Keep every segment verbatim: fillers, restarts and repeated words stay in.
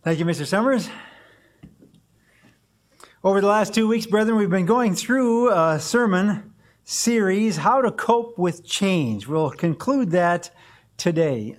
Thank you, Mister Summers. Over the last two weeks, brethren, we've been going through a sermon series, How to Cope with Change. We'll conclude that today.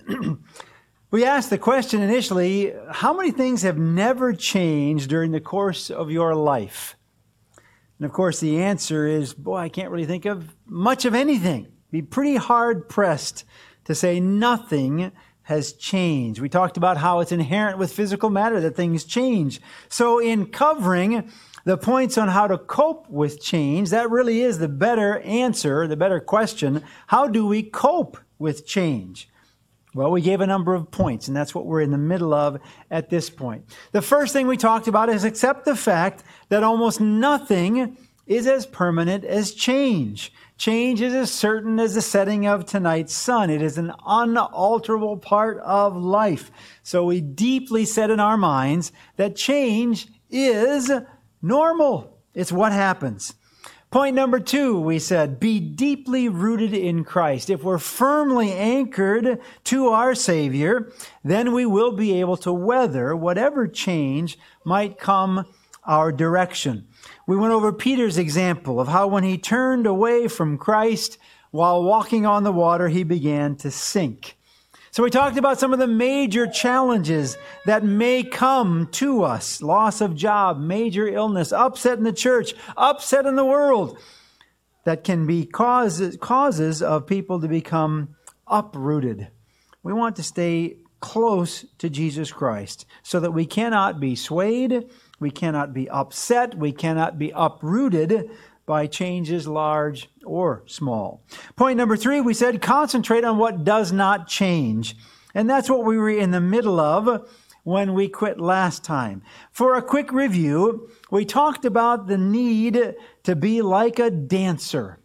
We asked the question initially, how many things have never changed during the course of your life? And of course, the answer is, boy, I can't really think of much of anything. Be pretty hard-pressed to say nothing has changed. We talked about how it's inherent with physical matter that things change. So in covering the points on how to cope with change, that really is the better answer, the better question. How do we cope with change? Well, we gave a number of points, and that's what we're in the middle of at this point. The first thing we talked about is accept the fact that almost nothing is as permanent as change. Change is as certain as the setting of tonight's sun. It is an unalterable part of life. So we deeply set in our minds that change is normal. It's what happens. Point number two, we said, be deeply rooted in Christ. If we're firmly anchored to our Savior, then we will be able to weather whatever change might come our direction. We went over Peter's example of how when he turned away from Christ while walking on the water, he began to sink. So we talked about some of the major challenges that may come to us. Loss of job, major illness, upset in the church, upset in the world. That can be causes, causes of people to become uprooted. We want to stay close to Jesus Christ so that we cannot be swayed, we cannot be upset, we cannot be uprooted by changes large or small. Point number three, we said concentrate on what does not change. And that's what we were in the middle of when we quit last time. For a quick review, we talked about the need to be like a dancer.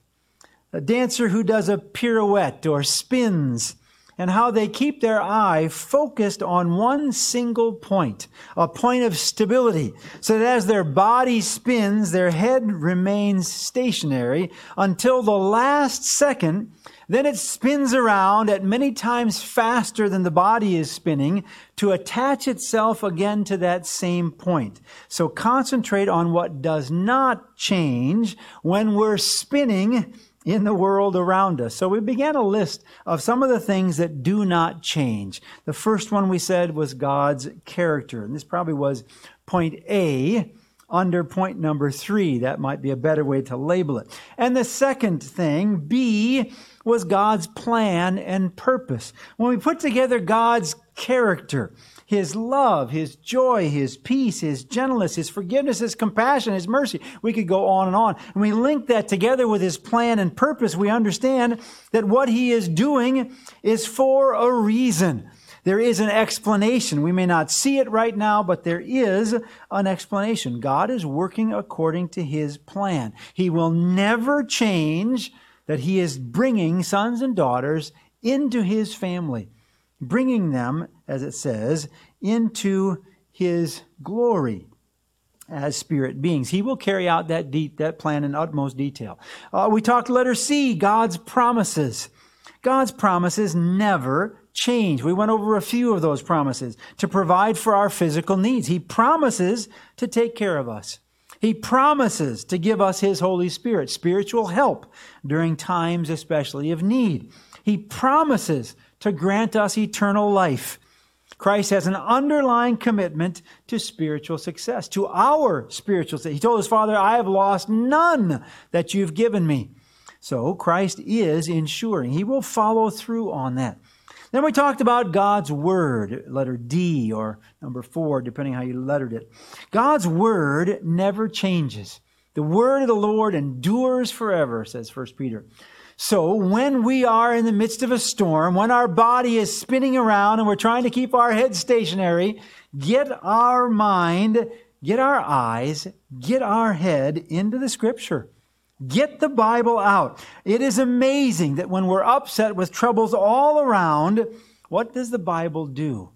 A dancer who does a pirouette or spins, and how they keep their eye focused on one single point, a point of stability, so that as their body spins, their head remains stationary until the last second. Then it spins around at many times faster than the body is spinning to attach itself again to that same point. So concentrate on what does not change when we're spinning in the world around us. So we began a list of some of the things that do not change. The first one we said was God's character. And this probably was point A under point number three. That might be a better way to label it. And the second thing, B, was God's plan and purpose. When we put together God's character, His love, His joy, His peace, His gentleness, His forgiveness, His compassion, His mercy. We could go on and on. And we link that together with His plan and purpose. We understand that what He is doing is for a reason. There is an explanation. We may not see it right now, but there is an explanation. God is working according to His plan. He will never change that He is bringing sons and daughters into His family, bringing them, as it says, into His glory as spirit beings. He will carry out that deep, that plan in utmost detail. Uh, we talked letter C, God's promises. God's promises never change. We went over a few of those promises. To provide for our physical needs. He promises to take care of us. He promises to give us His Holy Spirit, spiritual help during times especially of need. He promises to grant us eternal life. Christ has an underlying commitment to spiritual success, to our spiritual success. He told His Father, I have lost none that you've given me. So Christ is ensuring. He will follow through on that. Then we talked about God's Word, letter D or number four, depending how you lettered it. God's Word never changes. The Word of the Lord endures forever, says First Peter. So when we are in the midst of a storm, when our body is spinning around and we're trying to keep our head stationary, get our mind, get our eyes, get our head into the Scripture. Get the Bible out. It is amazing that when we're upset with troubles all around, what does the Bible do?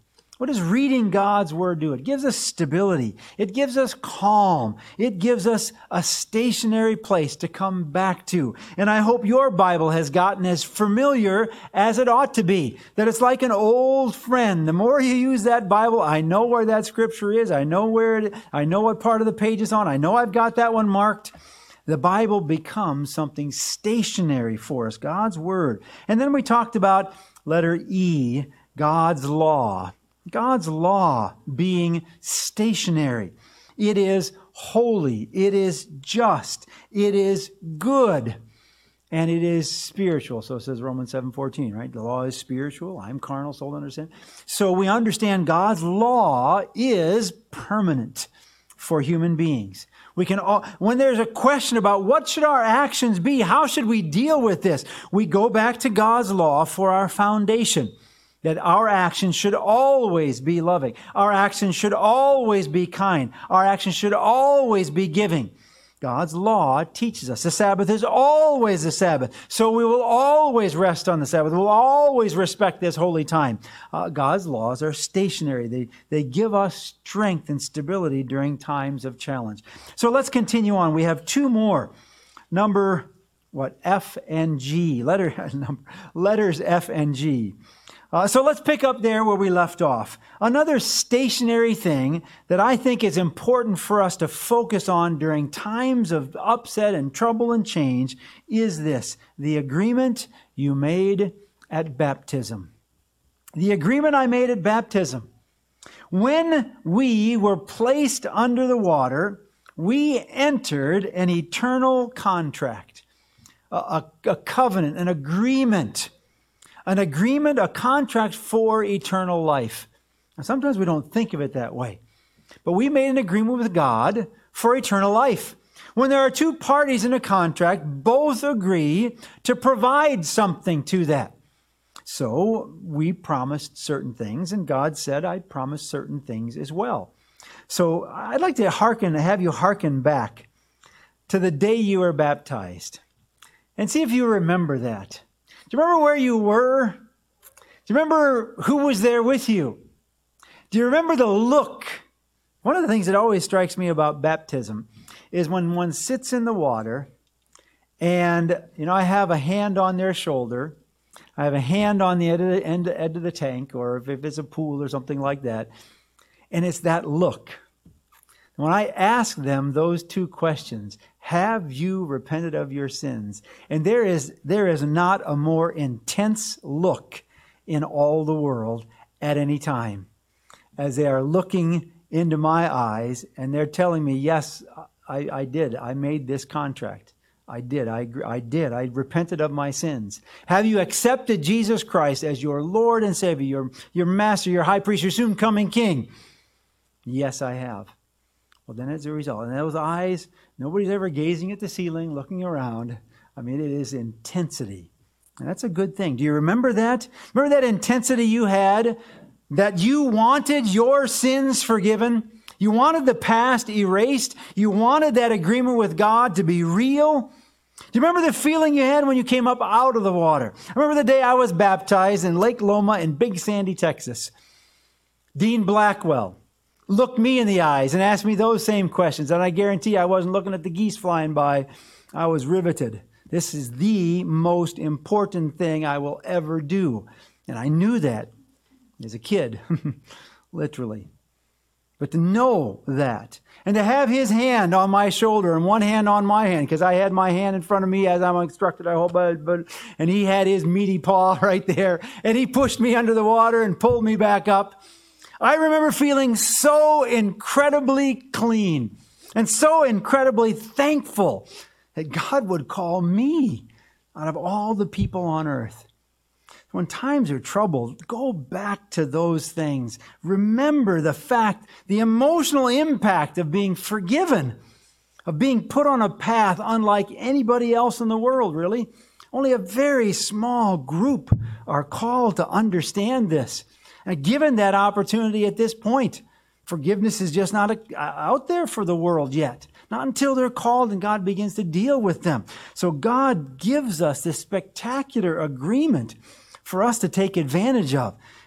What does reading God's Word do? It gives us stability. It gives us calm. It gives us a stationary place to come back to. And I hope your Bible has gotten as familiar as it ought to be. That it's like an old friend. The more you use that Bible, I know where that scripture is. I know where it, I know what part of the page it's on. I know I've got that one marked. The Bible becomes something stationary for us, God's Word. And then we talked about letter E, God's law. God's law being stationary. It is holy. It is just. It is good. And it is spiritual. So says Romans seven fourteen, right? The law is spiritual. I'm carnal, sold under sin. So we understand God's law is permanent for human beings. We can all, when there's a question about what should our actions be, how should we deal with this, we go back to God's law for our foundation. That our actions should always be loving. Our actions should always be kind. Our actions should always be giving. God's law teaches us the Sabbath is always the Sabbath. So we will always rest on the Sabbath. We'll always respect this holy time. Uh, God's laws are stationary. They, they give us strength and stability during times of challenge. So let's continue on. We have two more. Number, what, F and G. Letter, number, letters F and G. Uh, so let's pick up there where we left off. Another stationary thing that I think is important for us to focus on during times of upset and trouble and change is this, the agreement you made at baptism. The agreement I made at baptism. When we were placed under the water, we entered an eternal contract, a, a, a covenant, an agreement. An agreement, a contract for eternal life. Now, sometimes we don't think of it that way. But we made an agreement with God for eternal life. When there are two parties in a contract, both agree to provide something to that. So we promised certain things, and God said, I promised certain things as well. So I'd like to hearken, have you hearken back to the day you were baptized and see if you remember that. Do you remember where you were? Do you remember who was there with you? Do you remember the look? One of the things that always strikes me about baptism is when one sits in the water and, you know, I have a hand on their shoulder. I have a hand on the end of the, end, end of the tank, or if, if it's a pool or something like that. And it's that look. When I ask them those two questions, have you repented of your sins? And there is, there is not a more intense look in all the world at any time as they are looking into my eyes and they're telling me, yes, I, I did. I made this contract. I did. I, I did. I repented of my sins. Have you accepted Jesus Christ as your Lord and Savior, your, your Master, your High Priest, your soon coming King? Yes, I have. Well, then as a result, and those eyes, nobody's ever gazing at the ceiling, looking around. I mean, it is intensity. And that's a good thing. Do you remember that? Remember that intensity you had? That you wanted your sins forgiven? You wanted the past erased? You wanted that agreement with God to be real? Do you remember the feeling you had when you came up out of the water? I remember the day I was baptized in Lake Loma in Big Sandy, Texas. Dean Blackwell looked me in the eyes and asked me those same questions. And I guarantee I wasn't looking at the geese flying by. I was riveted. This is the most important thing I will ever do. And I knew that as a kid, literally. But to know that, and to have his hand on my shoulder and one hand on my hand, because I had my hand in front of me as I'm instructed, I hope, but, but, and he had his meaty paw right there, and he pushed me under the water and pulled me back up. I remember feeling so incredibly clean and so incredibly thankful that God would call me out of all the people on earth. When times are troubled, go back to those things. Remember the fact, the emotional impact of being forgiven, of being put on a path unlike anybody else in the world, really. Only a very small group are called to understand this. And given that opportunity at this point, forgiveness is just not a, out there for the world yet. Not until they're called and God begins to deal with them. So God gives us this spectacular agreement for us to take advantage of.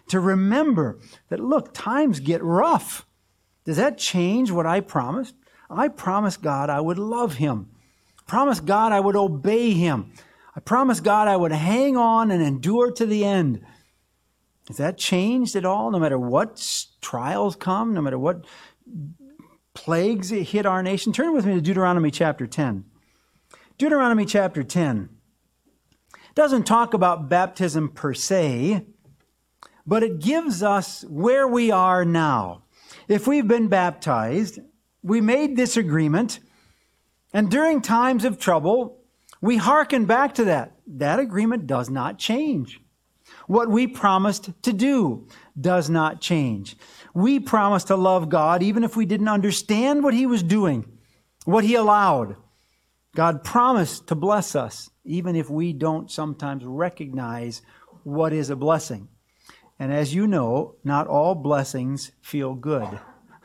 To remember that, look, times get rough. Does that change what I promised? I promised God I would love Him. Promised God I would obey Him. I promised God I would hang on and endure to the end. Has that changed at all? No matter what trials come, no matter what plagues hit our nation? Turn with me to Deuteronomy chapter ten. Deuteronomy chapter ten doesn't talk about baptism per se, but it gives us where we are now. If we've been baptized, we made this agreement, and during times of trouble, we hearken back to that. That agreement does not change. What we promised to do does not change. We promised to love God even if we didn't understand what He was doing, what He allowed. God promised to bless us even if we don't sometimes recognize what is a blessing. And as you know, not all blessings feel good.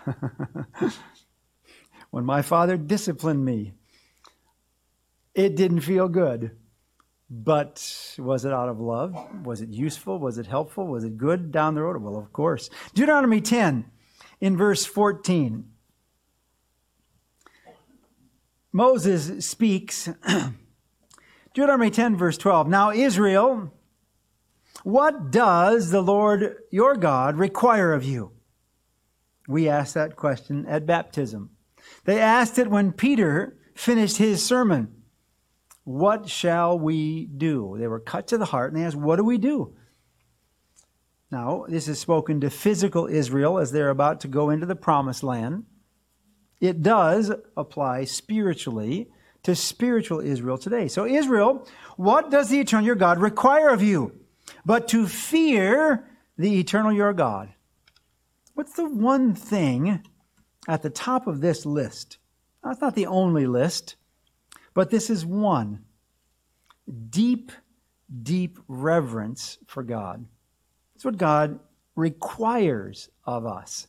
When my father disciplined me, it didn't feel good. But was it out of love? Was it useful? Was it helpful? Was it good down the road? Well, of course. Deuteronomy ten, in verse fourteen. Moses speaks. Deuteronomy ten, verse twelve. Now, Israel, what does the Lord your God require of you? We asked that question at baptism. They asked it when Peter finished his sermon. What shall we do? They were cut to the heart and they asked, what do we do? Now, this is spoken to physical Israel as they're about to go into the promised land. It does apply spiritually to spiritual Israel today. So Israel, what does the eternal your God require of you? But to fear the eternal your God. What's the one thing at the top of this list? Now, it's not the only list. But this is one. Deep, deep reverence for God. It's what God requires of us.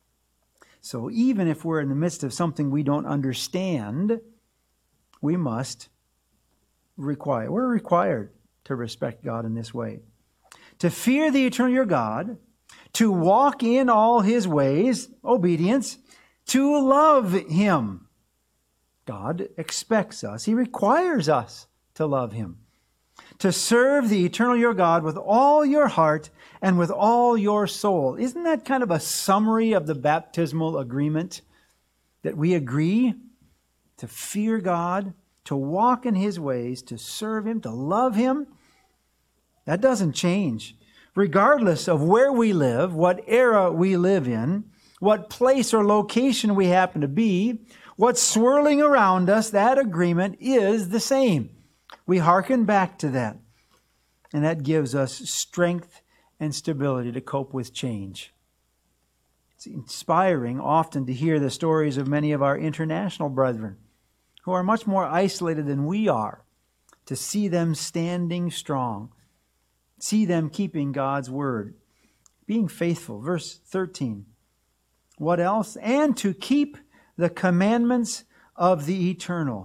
So even if we're in the midst of something we don't understand, we must require. We're required to respect God in this way. To fear the eternal your God, to walk in all His ways, obedience, to love Him. God expects us, He requires us to love Him. To serve the eternal your God with all your heart and with all your soul. Isn't that kind of a summary of the baptismal agreement? That we agree to fear God, to walk in His ways, to serve Him, to love Him. That doesn't change. Regardless of where we live, what era we live in, what place or location we happen to be, what's swirling around us, that agreement is the same. We hearken back to that. And that gives us strength and stability to cope with change. It's inspiring often to hear the stories of many of our international brethren who are much more isolated than we are, to see them standing strong, see them keeping God's word, being faithful. Verse thirteen. What else? And to keep the commandments of the eternal.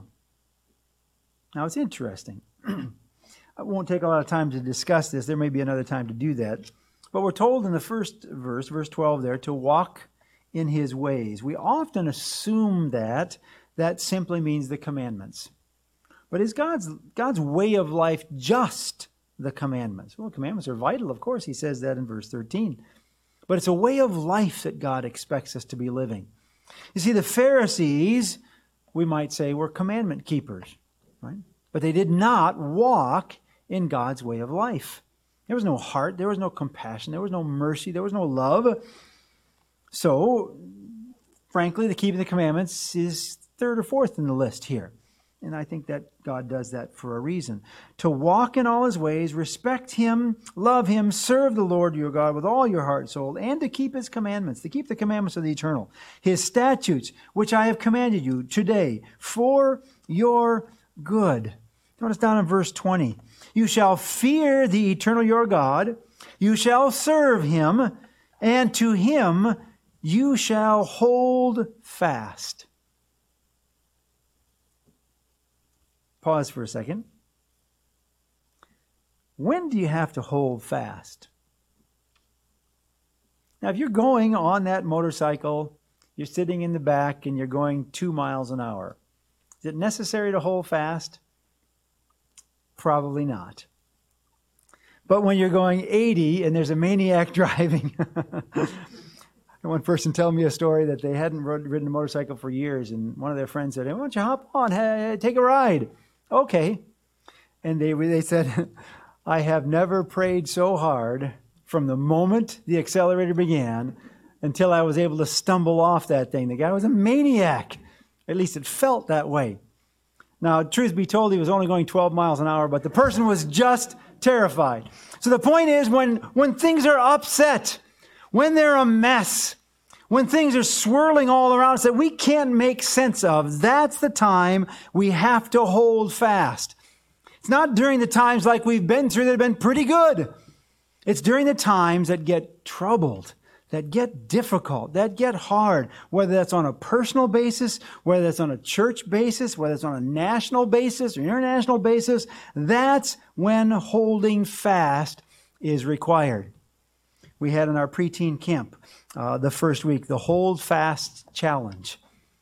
Now it's interesting. I won't take a lot of time to discuss this. There may be another time to do that. But we're told in the first verse, verse twelve there, to walk in His ways. We often assume that that simply means the commandments. But is God's, God's way of life just the commandments? Well, commandments are vital, of course. He says that in verse thirteen. But it's a way of life that God expects us to be living. You see, the Pharisees, we might say, were commandment keepers, right? But they did not walk in God's way of life. There was no heart, there was no compassion, there was no mercy, there was no love. So, frankly, the keeping the commandments is third or fourth in the list here. And I think that God does that for a reason. To walk in all His ways, respect Him, love Him, serve the Lord your God with all your heart and soul, and to keep His commandments, to keep the commandments of the eternal, His statutes, which I have commanded you today for your good. Notice down in verse twenty. You shall fear the eternal your God, you shall serve Him, and to Him you shall hold fast. Pause for a second. When do you have to hold fast? Now, if you're going on that motorcycle, you're sitting in the back and you're going two miles an hour, is it necessary to hold fast? Probably not. But when you're going eighty and there's a maniac driving, one person told me a story that they hadn't ridden a motorcycle for years, and one of their friends said, hey, why don't you hop on, hey, take a ride? Okay. And they, they said, I have never prayed so hard from the moment the accelerator began until I was able to stumble off that thing. The guy was a maniac. At least it felt that way. Now, truth be told, he was only going twelve miles an hour, but the person was just terrified. So the point is, when, when things are upset, when they're a mess, when things are swirling all around us that we can't make sense of, that's the time we have to hold fast. It's not during the times like we've been through that have been pretty good. It's during the times that get troubled, that get difficult, that get hard, whether that's on a personal basis, whether that's on a church basis, whether it's on a national basis or international basis. That's when holding fast is required. We had in our preteen camp uh, the first week, the Hold Fast Challenge.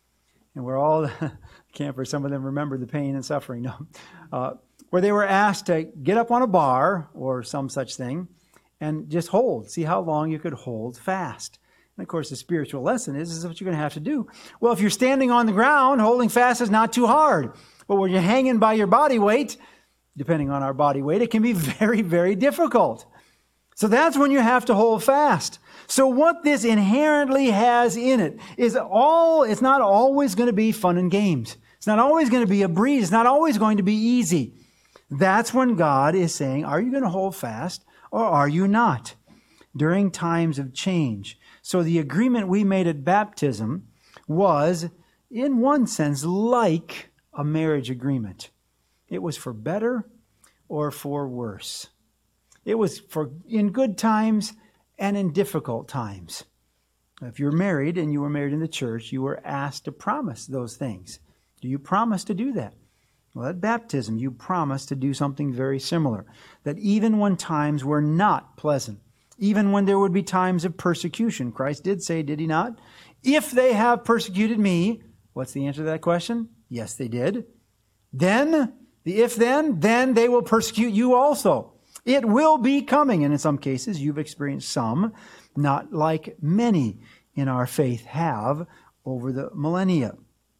And we're all campers, some of them remember the pain and suffering, no, uh, where they were asked to get up on a bar or some such thing and just hold, see how long you could hold fast. And of course, the spiritual lesson is, is what you're going to have to do. Well, if you're standing on the ground, holding fast is not too hard. But when you're hanging by your body weight, depending on our body weight, it can be very, very difficult. So that's when you have to hold fast. So what this inherently has in it is all, it's not always going to be fun and games. It's not always going to be a breeze. It's not always going to be easy. That's when God is saying, are you going to hold fast or are you not? During times of change. So the agreement we made at baptism was, in one sense, like a marriage agreement. It was for better or for worse. It was for in good times and in difficult times. If you're married and you were married in the church, you were asked to promise those things. Do you promise to do that? Well, at baptism, you promise to do something very similar. That even when times were not pleasant, even when there would be times of persecution, Christ did say, did he not? If they have persecuted me, what's the answer to that question? Yes, they did. Then, the if then, then they will persecute you also. It will be coming. And in some cases, you've experienced some, not like many in our faith have over the millennia.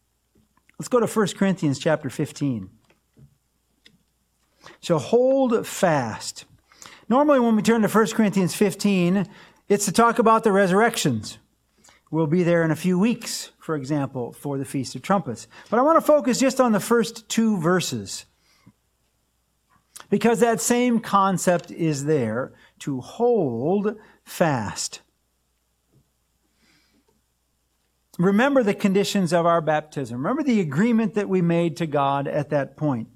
Let's go to First Corinthians chapter fifteen. So hold fast. Normally when we turn to First Corinthians fifteen, it's to talk about the resurrections. We'll be there in a few weeks, for example, for the Feast of Trumpets. But I want to focus just on the first two verses, because that same concept is there, to hold fast. Remember the conditions of our baptism. Remember the agreement that we made to God at that point.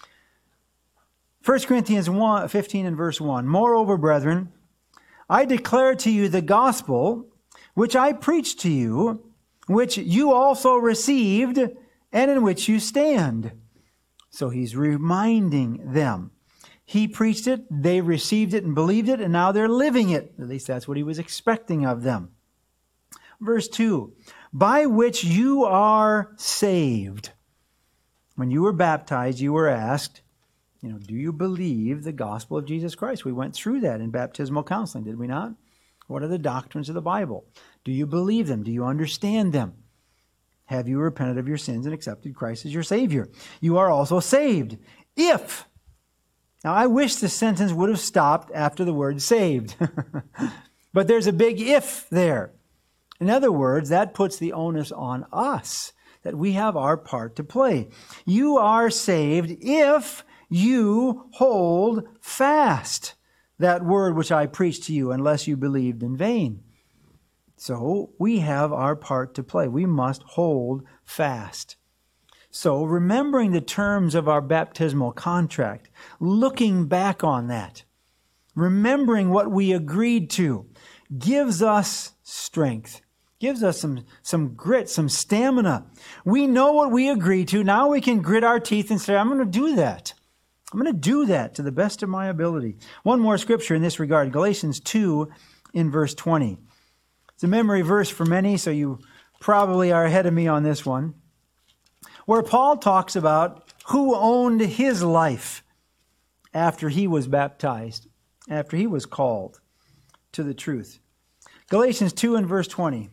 First Corinthians fifteen and verse one. Moreover, brethren, I declare to you the gospel which I preached to you, which you also received, and in which you stand. So he's reminding them. He preached it, they received it and believed it, and now they're living it. At least that's what he was expecting of them. Verse two. By which you are saved. When you were baptized, you were asked, you know, do you believe the gospel of Jesus Christ? We went through that in baptismal counseling, did we not? What are the doctrines of the Bible? Do you believe them? Do you understand them? Have you repented of your sins and accepted Christ as your Savior? You are also saved. If. Now, I wish the sentence would have stopped after the word saved. But there's a big if there. In other words, that puts the onus on us, that we have our part to play. You are saved if you hold fast that word which I preached to you, unless you believed in vain. So we have our part to play. We must hold fast. So remembering the terms of our baptismal contract, looking back on that, remembering what we agreed to, gives us strength. Gives us some, some grit, some stamina. We know what we agreed to. Now we can grit our teeth and say, I'm going to do that. I'm going to do that to the best of my ability. One more scripture in this regard, Galatians two in verse twenty. It's a memory verse for many, so you probably are ahead of me on this one, where Paul talks about who owned his life after he was baptized, after he was called to the truth. Galatians two and verse twenty.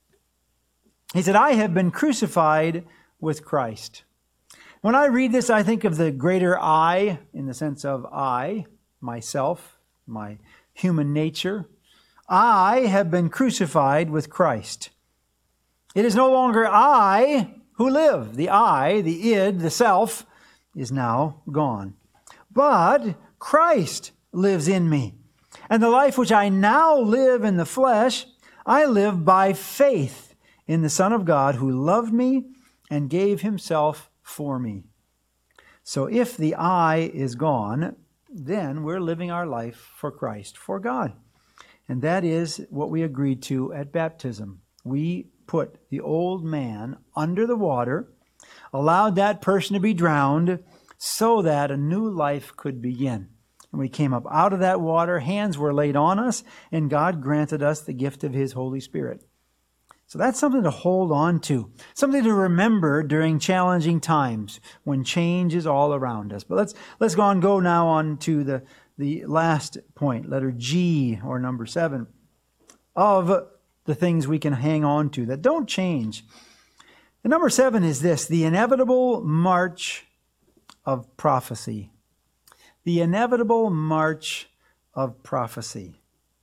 He said, I have been crucified with Christ. When I read this, I think of the greater I, in the sense of I, myself, my human nature. I have been crucified with Christ. It is no longer I who live. The I, the id, the self, is now gone. But Christ lives in me. And the life which I now live in the flesh, I live by faith in the Son of God who loved me and gave himself for me. So if the I is gone, then we're living our life for Christ, for God. And that is what we agreed to at baptism. We put the old man under the water, allowed that person to be drowned so that a new life could begin. And we came up out of that water, hands were laid on us, and God granted us the gift of His Holy Spirit. So that's something to hold on to, something to remember during challenging times when change is all around us. But let's let's go on go now on to the, the last point, letter G, or number seven, of the things we can hang on to that don't change. The number seven is this, the inevitable march of prophecy. The inevitable march of prophecy.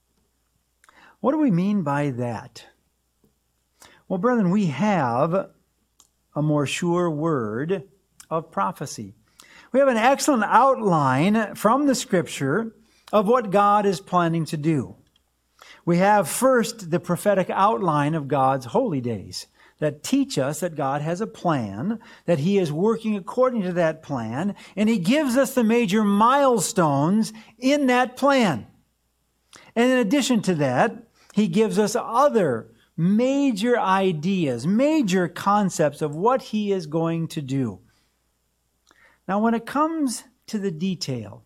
What do we mean by that? Well, brethren, we have a more sure word of prophecy. We have an excellent outline from the Scripture of what God is planning to do. We have first the prophetic outline of God's holy days that teach us that God has a plan, that He is working according to that plan, and He gives us the major milestones in that plan. And in addition to that, He gives us other major ideas, major concepts of what He is going to do. Now, when it comes to the detail,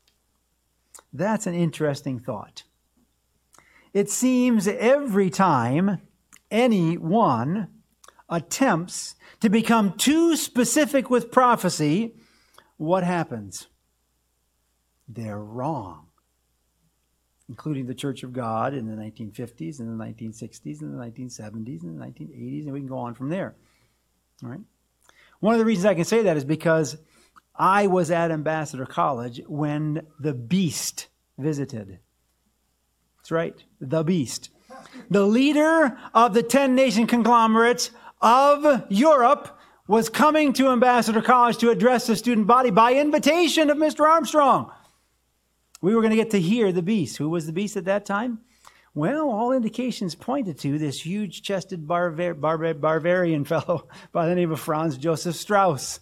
that's an interesting thought. It seems every time anyone attempts to become too specific with prophecy, what happens? They're wrong. Including the Church of God in the nineteen fifties and the nineteen sixties and the nineteen seventies and the nineteen eighties, and we can go on from there. All right? One of the reasons I can say that is because I was at Ambassador College when the Beast visited. That's right, the Beast. The leader of the ten-nation conglomerates of Europe was coming to Ambassador College to address the student body by invitation of Mister Armstrong. We were going to get to hear the Beast. Who was the Beast at that time? Well, all indications pointed to this huge-chested Barbar- Barbar- Bavarian fellow by the name of Franz Joseph Strauss.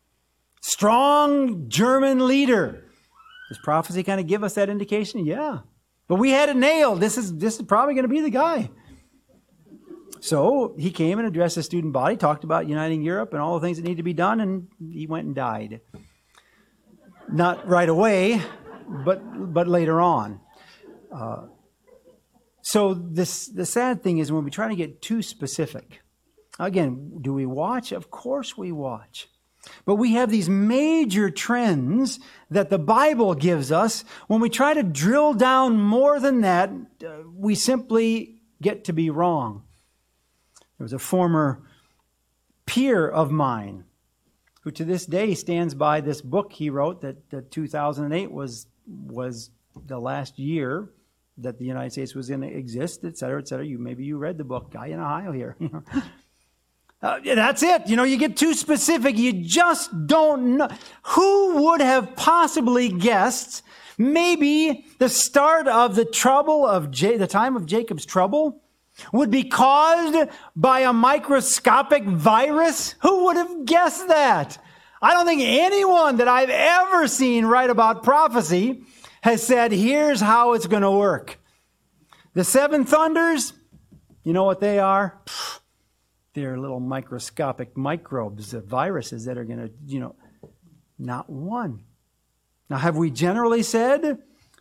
Strong German leader. Does prophecy kind of give us that indication? Yeah. But we had it nailed. This is, this is probably going to be the guy. So he came and addressed the student body, talked about uniting Europe and all the things that need to be done, and he went and died. Not right away, but but later on. Uh, so this the sad thing is when we try to get too specific. Again, do we watch? Of course we watch. But we have these major trends that the Bible gives us. When we try to drill down more than that, uh, we simply get to be wrong. There was a former peer of mine who to this day stands by this book he wrote that, that two thousand eight was was the last year that the United States was going to exist, et cetera, et cetera. You, maybe you read the book, Guy in Ohio here. uh, yeah, that's it. You know, you get too specific. You just don't know. Who would have possibly guessed maybe the start of the trouble of J- the time of Jacob's trouble would be caused by a microscopic virus? Who would have guessed that? I don't think anyone that I've ever seen write about prophecy has said, here's how it's going to work. The seven thunders, you know what they are? They're little microscopic microbes, the viruses that are going to, you know, not one. Now, have we generally said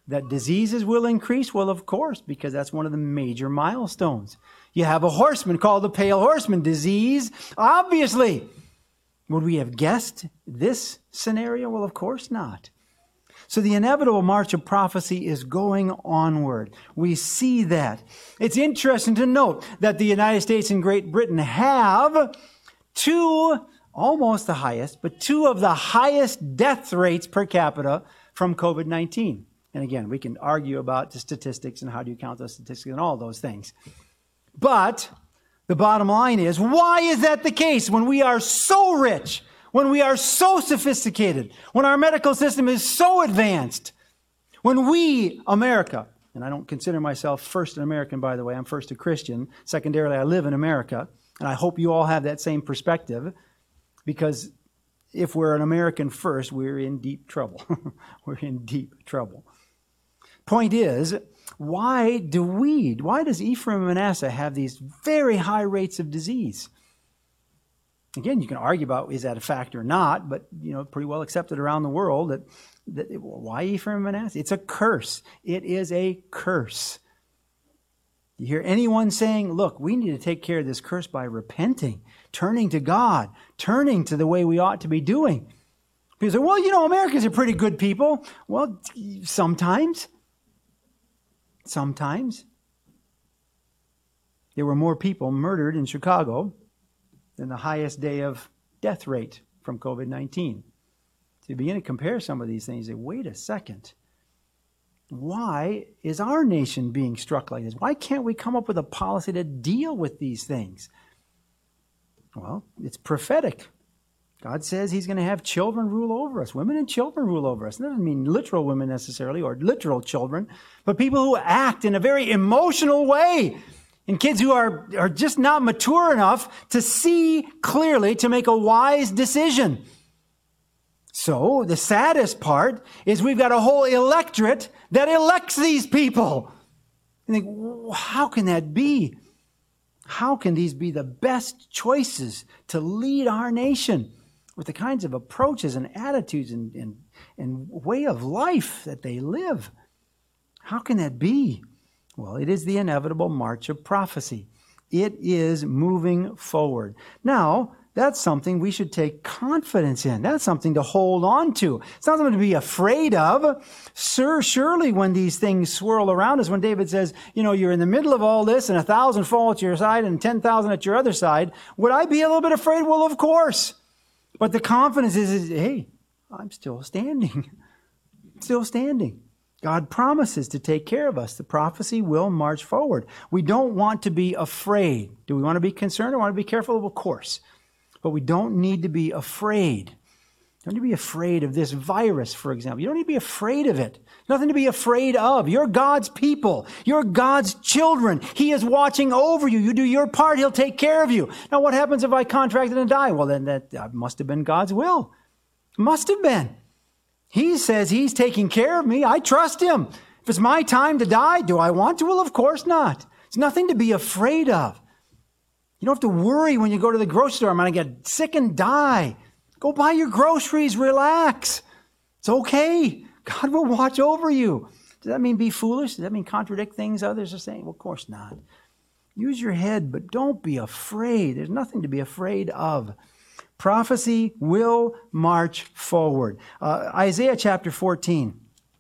That diseases will increase? Well, of course, because that's one of the major milestones. You have a horseman called the pale horseman. Disease, obviously. Would we have guessed this scenario? Well, of course not. So the inevitable march of prophecy is going onward. We see that. It's interesting to note that the United States and Great Britain have two, almost the highest, but two of the highest death rates per capita from COVID nineteen. And again, we can argue about the statistics and how do you count those statistics and all those things. But the bottom line is, why is that the case when we are so rich, when we are so sophisticated, when our medical system is so advanced, when we, America, and I don't consider myself first an American, by the way, I'm first a Christian. Secondarily, I live in America, and I hope you all have that same perspective, because if we're an American first, we're in deep trouble. We're in deep trouble. Point is, why do we, why does Ephraim and Manasseh have these very high rates of disease? Again, you can argue about is that a fact or not, but you know, pretty well accepted around the world that, that why Ephraim and Manasseh? It's a curse. It is a curse. You hear anyone saying, look, we need to take care of this curse by repenting, turning to God, turning to the way we ought to be doing. People say, well, you know, Americans are pretty good people. Well, sometimes. Sometimes. There were more people murdered in Chicago than the highest day of death rate from COVID nineteen. So you begin to compare some of these things, you say, wait a second. Why is our nation being struck like this? Why can't we come up with a policy to deal with these things? Well, it's prophetic. God says He's going to have children rule over us. Women and children rule over us. That doesn't mean literal women necessarily or literal children, but people who act in a very emotional way. And kids who are, are just not mature enough to see clearly to make a wise decision. So the saddest part is we've got a whole electorate that elects these people. You think, how can that be? How can these be the best choices to lead our nation with the kinds of approaches and attitudes and, and, and way of life that they live? How can that be? Well, it is the inevitable march of prophecy. It is moving forward. Now, that's something we should take confidence in. That's something to hold on to. It's not something to be afraid of. Sir, surely when these things swirl around us, when David says, you know, you're in the middle of all this and a thousand fall at your side and ten thousand at your other side, would I be a little bit afraid? Well, of course. But the confidence is, is hey, I'm still standing. Still standing. God promises to take care of us. The prophecy will march forward. We don't want to be afraid. Do we want to be concerned or want to be careful? Of course. But we don't need to be afraid. You don't need to be afraid of this virus, for example. You don't need to be afraid of it. Nothing to be afraid of. You're God's people. You're God's children. He is watching over you. You do your part, He'll take care of you. Now, what happens if I contracted and die? Well, then that must have been God's will. Must have been. He says He's taking care of me. I trust Him. If it's my time to die, do I want to? Well, of course not. It's nothing to be afraid of. You don't have to worry when you go to the grocery store, I'm going to get sick and die. Go buy your groceries, relax. It's okay. God will watch over you. Does that mean be foolish? Does that mean contradict things others are saying? Well, of course not. Use your head, but don't be afraid. There's nothing to be afraid of. Prophecy will march forward. Uh, Isaiah chapter fourteen.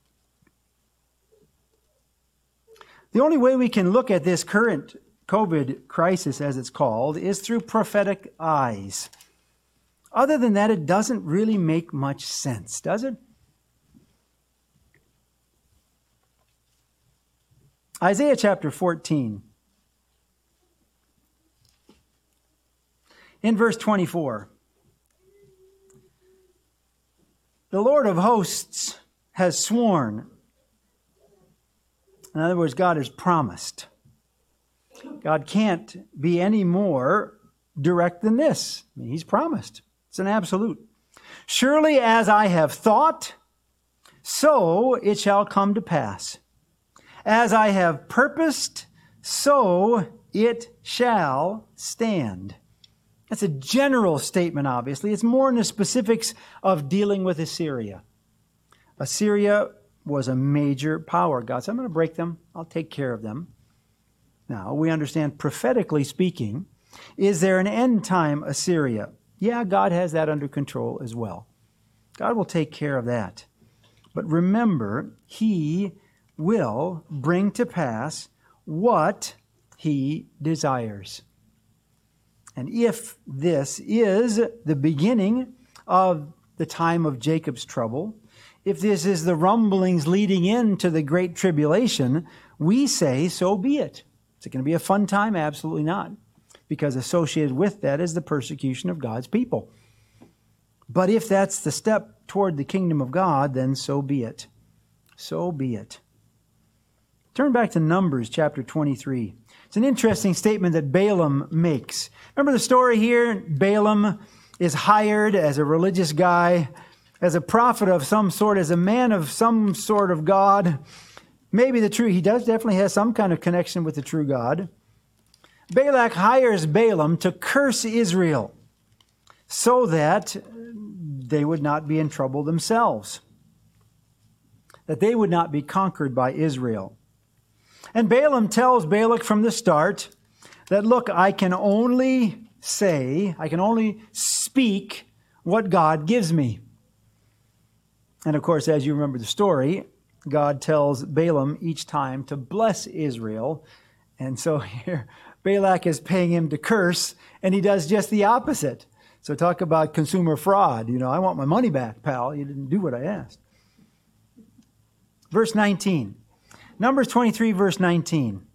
The only way we can look at this current COVID crisis, as it's called, is through prophetic eyes. Other than that, it doesn't really make much sense, does it? Isaiah chapter fourteen. In verse twenty-four. The Lord of hosts has sworn. In other words, God has promised. God can't be any more direct than this. I mean, He's promised. It's an absolute. Surely as I have thought, so it shall come to pass. As I have purposed, so it shall stand. That's a general statement, obviously. It's more in the specifics of dealing with Assyria. Assyria was a major power. God said, I'm going to break them. I'll take care of them. Now, we understand prophetically speaking, is there an end time Assyria? Yeah, God has that under control as well. God will take care of that. But remember, He will bring to pass what He desires. And if this is the beginning of the time of Jacob's trouble, if this is the rumblings leading into the great tribulation, we say, so be it. Is it going to be a fun time? Absolutely not. Because associated with that is the persecution of God's people. But if that's the step toward the kingdom of God, then so be it. So be it. Turn back to Numbers chapter twenty-three. It's an interesting statement that Balaam makes. Remember the story here? Balaam is hired as a religious guy, as a prophet of some sort, as a man of some sort of God. Maybe the true, he does definitely have some kind of connection with the true God. Balak hires Balaam to curse Israel so that they would not be in trouble themselves, that they would not be conquered by Israel. And Balaam tells Balak from the start that, look, I can only say, I can only speak what God gives me. And of course, as you remember the story, God tells Balaam each time to bless Israel. And so here, Balak is paying him to curse, and he does just the opposite. So talk about consumer fraud. You know, I want my money back, pal. You didn't do what I asked. Verse nineteen. Numbers twenty-three, verse nineteen.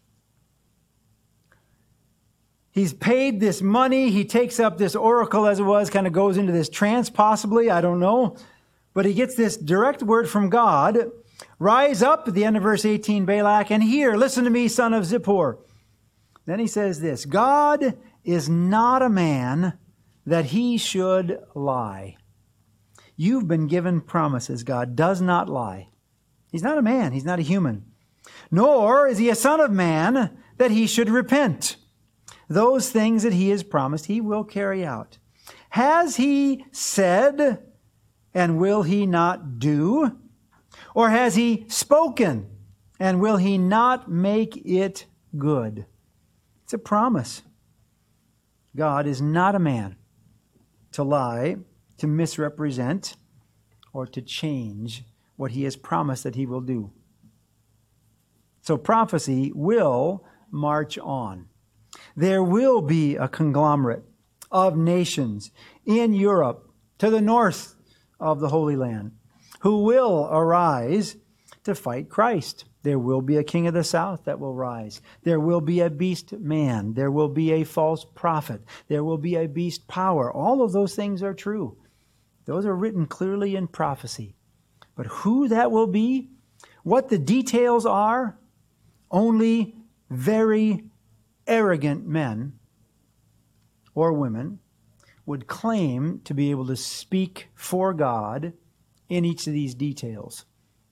He's paid this money. He takes up this oracle as it was, kind of goes into this trance possibly. I don't know. But he gets this direct word from God. Rise up at the end of verse eighteen, Balak, and hear, listen to me, son of Zippor. Then he says this, God is not a man that he should lie. You've been given promises. God does not lie. He's not a man. He's not a human. Nor is he a son of man that he should repent. Those things that he has promised, he will carry out. Has he said, and will he not do? Or has he spoken, and will he not make it good? It's a promise. God is not a man to lie, to misrepresent, or to change what he has promised that he will do. So prophecy will march on. There will be a conglomerate of nations in Europe to the north of the Holy Land who will arise to fight Christ. There will be a king of the south that will rise. There will be a beast man. There will be a false prophet. There will be a beast power. All of those things are true. Those are written clearly in prophecy. But who that will be, what the details are, only very arrogant men or women would claim to be able to speak for God in each of these details.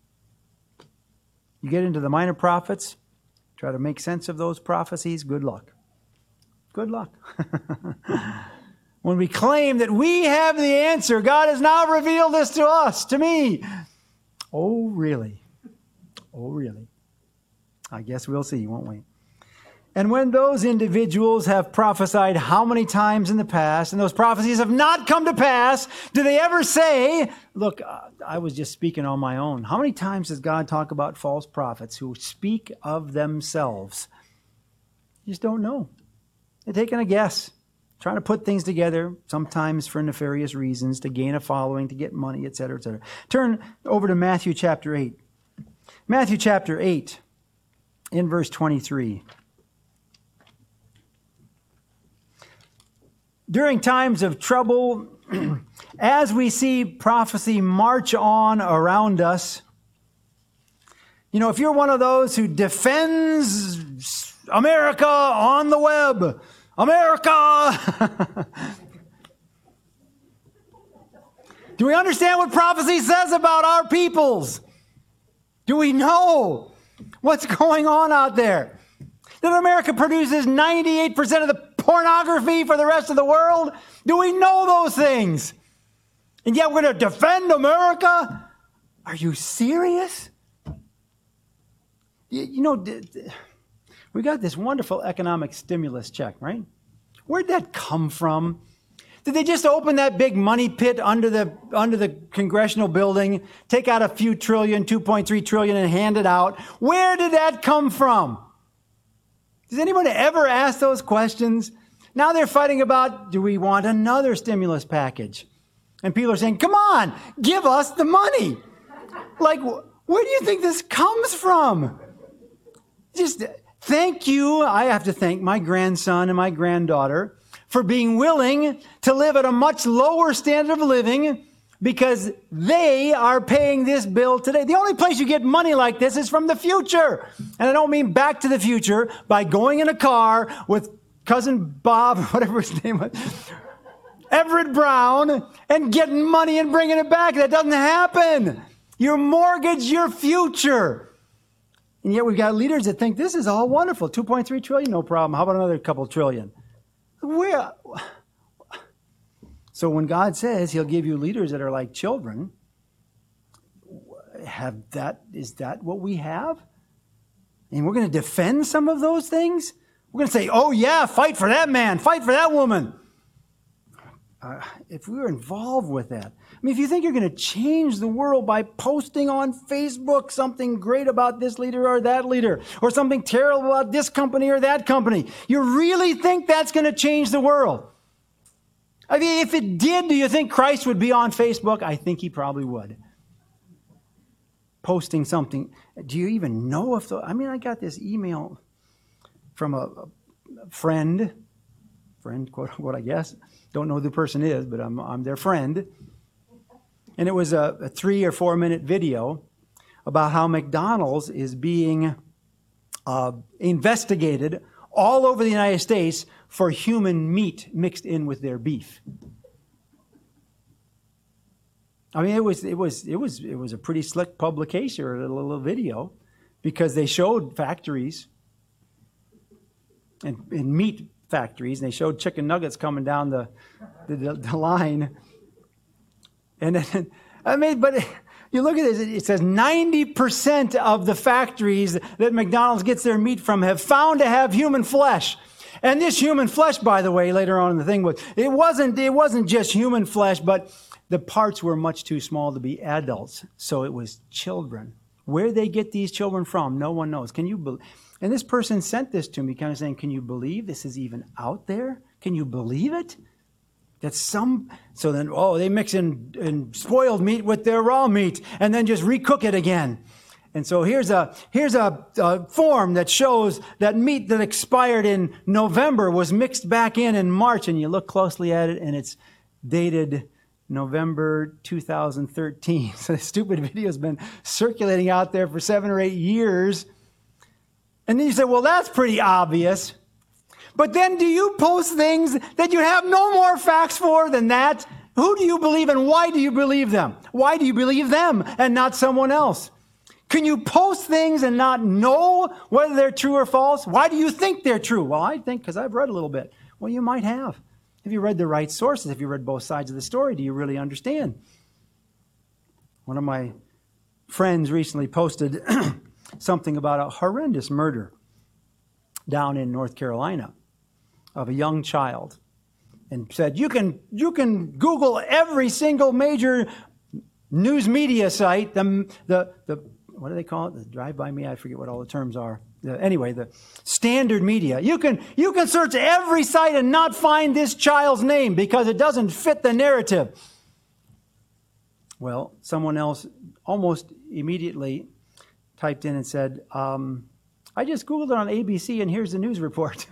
You get into the minor prophets, try to make sense of those prophecies, good luck. Good luck. When we claim that we have the answer, God has now revealed this to us, to me. Oh, really? Oh, really? I guess we'll see, won't we? And when those individuals have prophesied how many times in the past, and those prophecies have not come to pass, do they ever say, look, I was just speaking on my own? How many times does God talk about false prophets who speak of themselves? You just don't know. They're taking a guess, trying to put things together, sometimes for nefarious reasons, to gain a following, to get money, et cetera, et cetera. Turn over to Matthew chapter eight. Matthew chapter eight, in verse twenty-three. During times of trouble, as we see prophecy march on around us, you know, if you're one of those who defends America on the web, America! Do we understand what prophecy says about our peoples? Do we know what's going on out there? That America produces ninety-eight percent of the pornography for the rest of the world? Do we know those things? And yet we're going to defend America? Are you serious? You, you know, we got this wonderful economic stimulus check, right? Where'd that come from? Did they just open that big money pit under the under the congressional building, take out a few trillion, two point three trillion, and hand it out? Where did that come from? Does anyone ever ask those questions? Now they're fighting about, do we want another stimulus package? And people are saying, come on, give us the money. Like, where do you think this comes from? Just thank you. I have to thank my grandson and my granddaughter for being willing to live at a much lower standard of living because they are paying this bill today. The only place you get money like this is from the future. And I don't mean back to the future by going in a car with cousin Bob, whatever his name was, Everett Brown, and getting money and bringing it back. That doesn't happen. You mortgage your future. And yet we've got leaders that think this is all wonderful. two point three trillion, no problem. How about another couple trillion? Where? So when God says he'll give you leaders that are like children, have that, is that what we have? And we're going to defend some of those things? We're going to say, oh yeah, fight for that man, fight for that woman. Uh, if we were involved with that. I mean, if you think you're going to change the world by posting on Facebook something great about this leader or that leader, or something terrible about this company or that company, you really think that's going to change the world? I mean, if it did, do you think Christ would be on Facebook? I think he probably would. Posting something. Do you even know if the, I mean, I got this email from a, a friend, friend, quote unquote, I guess. Don't know who the person is, but I'm, I'm their friend. And it was a, a three or four minute video about how McDonald's is being uh, investigated all over the United States for human meat mixed in with their beef. I mean, it was it was it was it was a pretty slick publication or a little, little video, because they showed factories and, and meat factories, and they showed chicken nuggets coming down the the, the, the line. And then, I mean, but you look at this, it says ninety percent of the factories that McDonald's gets their meat from have found to have human flesh. And this human flesh, by the way, later on in the thing, was it wasn't it wasn't just human flesh, but the parts were much too small to be adults. So it was children. Where they get these children from, no one knows. Can you believe? And this person sent this to me, kind of saying, can you believe this is even out there? Can you believe it? That some, so then, oh, they mix in, in spoiled meat with their raw meat and then just recook it again. And so here's a here's a, a form that shows that meat that expired in November was mixed back in in March, and you look closely at it, and it's dated November two thousand thirteen. So the stupid video has been circulating out there for seven or eight years. And then you say, well, that's pretty obvious. But then do you post things that you have no more facts for than that? Who do you believe and why do you believe them? Why do you believe them and not someone else? Can you post things and not know whether they're true or false? Why do you think they're true? Well, I think because I've read a little bit. Well, you might have. Have you read the right sources? Have you read both sides of the story? Do you really understand? One of my friends recently posted something about a horrendous murder down in North Carolina of a young child, and said, you can you can Google every single major news media site, the the the what do they call it? The drive-by me, I forget what all the terms are. The, anyway, the standard media. You can you can search every site and not find this child's name because it doesn't fit the narrative. Well, someone else almost immediately typed in and said, um, I just Googled it on A B C and here's the news report.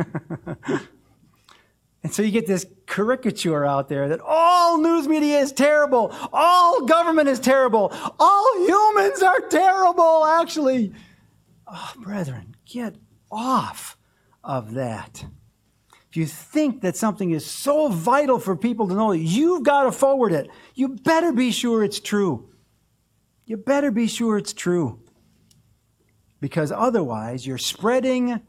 And so you get this caricature out there that all news media is terrible, all government is terrible, all humans are terrible, actually. Oh, brethren, get off of that. If you think that something is so vital for people to know, you've got to forward it. You better be sure it's true. You better be sure it's true. Because otherwise, you're spreading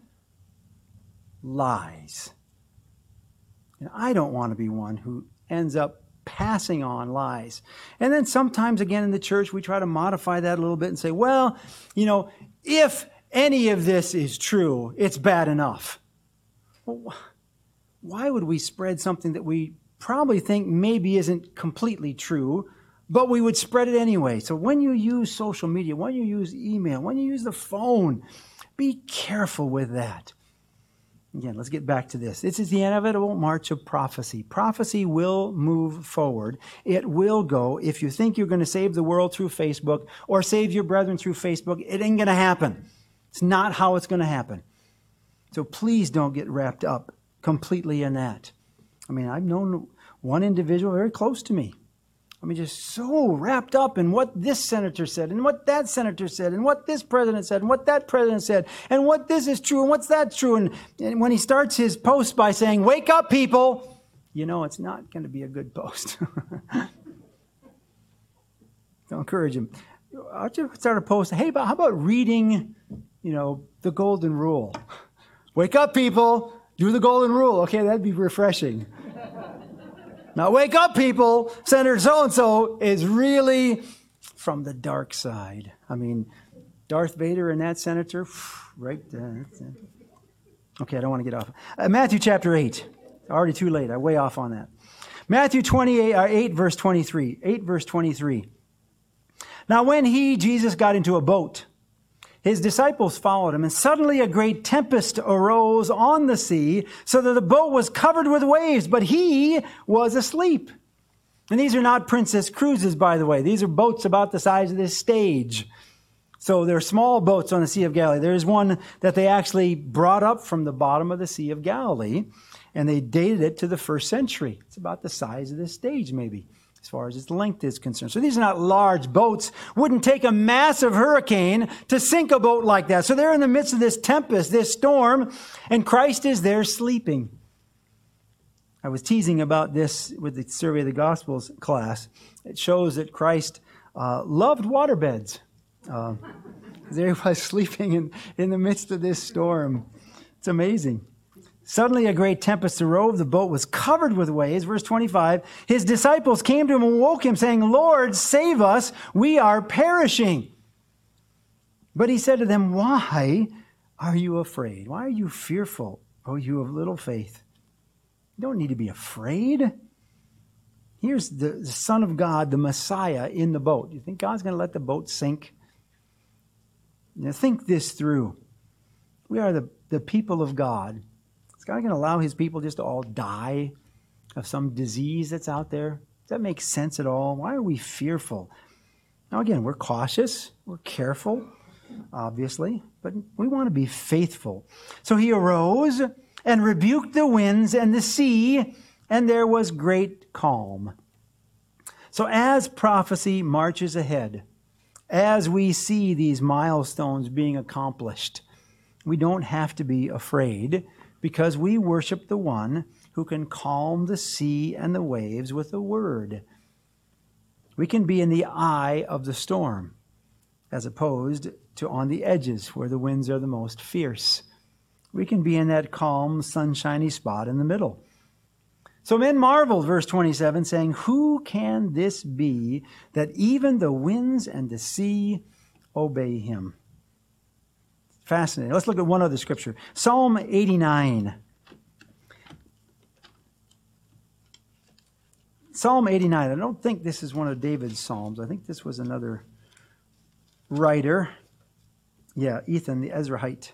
lies. And I don't want to be one who ends up passing on lies. And then sometimes, again, in the church, we try to modify that a little bit and say, well, you know, if any of this is true, it's bad enough. Well, why would we spread something that we probably think maybe isn't completely true, but we would spread it anyway? So when you use social media, when you use email, when you use the phone, be careful with that. Again, let's get back to this. This is the inevitable march of prophecy. Prophecy will move forward. It will go. If you think you're going to save the world through Facebook or save your brethren through Facebook, it ain't going to happen. It's not how it's going to happen. So please don't get wrapped up completely in that. I mean, I've known one individual very close to me. I mean, just so wrapped up in what this senator said and what that senator said and what this president said and what that president said and what this is true and what's that true. And, and when he starts his post by saying, wake up, people, you know it's not going to be a good post. Don't encourage him. I'll just start a post. Hey, how about reading, you know, the golden rule? Wake up, people. Do the golden rule. Okay, that'd be refreshing. Now, wake up, people. Senator so-and-so is really from the dark side. I mean, Darth Vader and that senator, right there. Okay, I don't want to get off. Uh, Matthew chapter eight. Already too late. I'm way off on that. Matthew twenty-eight, uh, eight, verse twenty-three. eight, verse twenty-three. Now, when he, Jesus, got into a boat, his disciples followed him, and suddenly a great tempest arose on the sea, so that the boat was covered with waves, but he was asleep. And these are not Princess Cruises, by the way. These are boats about the size of this stage. So they're small boats on the Sea of Galilee. There's one that they actually brought up from the bottom of the Sea of Galilee, and they dated it to the first century. It's about the size of this stage, maybe, as far as its length is concerned. So these are not large boats. Wouldn't take a massive hurricane to sink a boat like that. So they're in the midst of this tempest, this storm, and Christ is there sleeping. I was teasing about this with the Survey of the Gospels class. It shows that Christ uh, loved waterbeds. Uh, there he was sleeping in, in the midst of this storm. It's amazing. Suddenly a great tempest arose. The boat was covered with waves. Verse twenty-five, his disciples came to him and woke him, saying, Lord, save us. We are perishing. But he said to them, why are you afraid? Why are you fearful, O you of little faith? You don't need to be afraid. Here's the, the Son of God, the Messiah, in the boat. You think God's going to let the boat sink? Now think this through. We are the, the people of God. Is God going to allow his people just to all die of some disease that's out there? Does that make sense at all? Why are we fearful? Now again, we're cautious, we're careful, obviously, but we want to be faithful. So he arose and rebuked the winds and the sea, and there was great calm. So as prophecy marches ahead, as we see these milestones being accomplished, we don't have to be afraid, because we worship the one who can calm the sea and the waves with a word. We can be in the eye of the storm, as opposed to on the edges where the winds are the most fierce. We can be in that calm, sunshiny spot in the middle. So men marveled, verse twenty-seven, saying, who can this be that even the winds and the sea obey him? Fascinating. Let's look at one other scripture. Psalm eighty-nine. Psalm eighty-nine. I don't think this is one of David's psalms. I think this was another writer. Yeah, Ethan, the Ezrahite.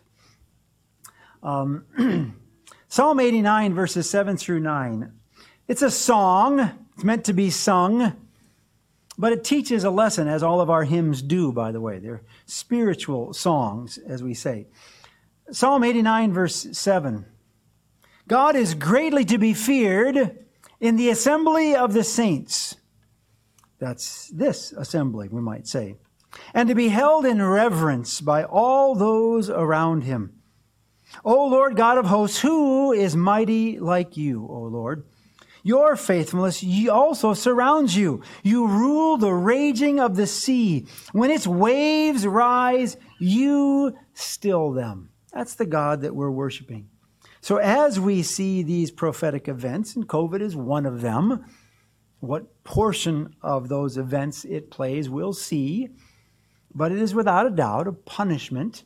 Um, Psalm eighty-nine, verses seven through nine. It's a song. It's meant to be sung. But it teaches a lesson, as all of our hymns do, by the way. They're spiritual songs, as we say. Psalm eighty-nine, verse seven. God is greatly to be feared in the assembly of the saints. That's this assembly, we might say. And to be held in reverence by all those around him. O Lord God of hosts, who is mighty like you, O Lord? Your faithfulness also surrounds you. You rule the raging of the sea. When its waves rise, you still them. That's the God that we're worshiping. So as we see these prophetic events, and COVID is one of them, What portion of those events it plays, we'll see. But it is without a doubt a punishment.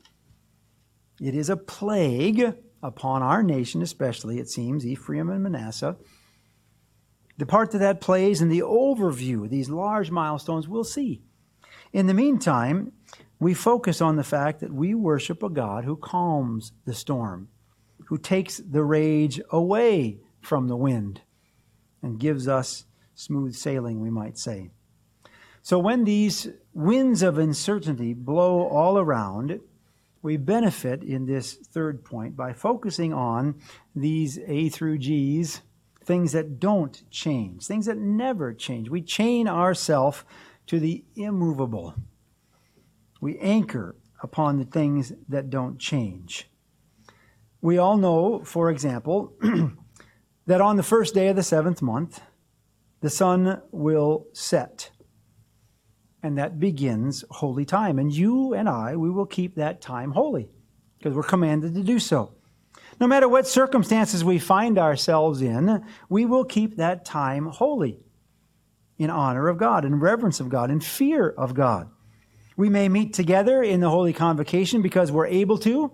It is a plague upon our nation, especially, it seems, Ephraim and Manasseh. The part that that plays in the overview, these large milestones, we'll see. In the meantime, we focus on the fact that we worship a God who calms the storm, who takes the rage away from the wind and gives us smooth sailing, we might say. So when these winds of uncertainty blow all around, we benefit in this third point by focusing on these A through G's, things that don't change, things that never change. We chain ourselves to the immovable. We anchor upon the things that don't change. We all know, for example, that on the first day of the seventh month, the sun will set. And that begins holy time. And you and I, we will keep that time holy because we're commanded to do so. No matter what circumstances we find ourselves in, we will keep that time holy in honor of God, in reverence of God, in fear of God. We may meet together in the Holy Convocation because we're able to,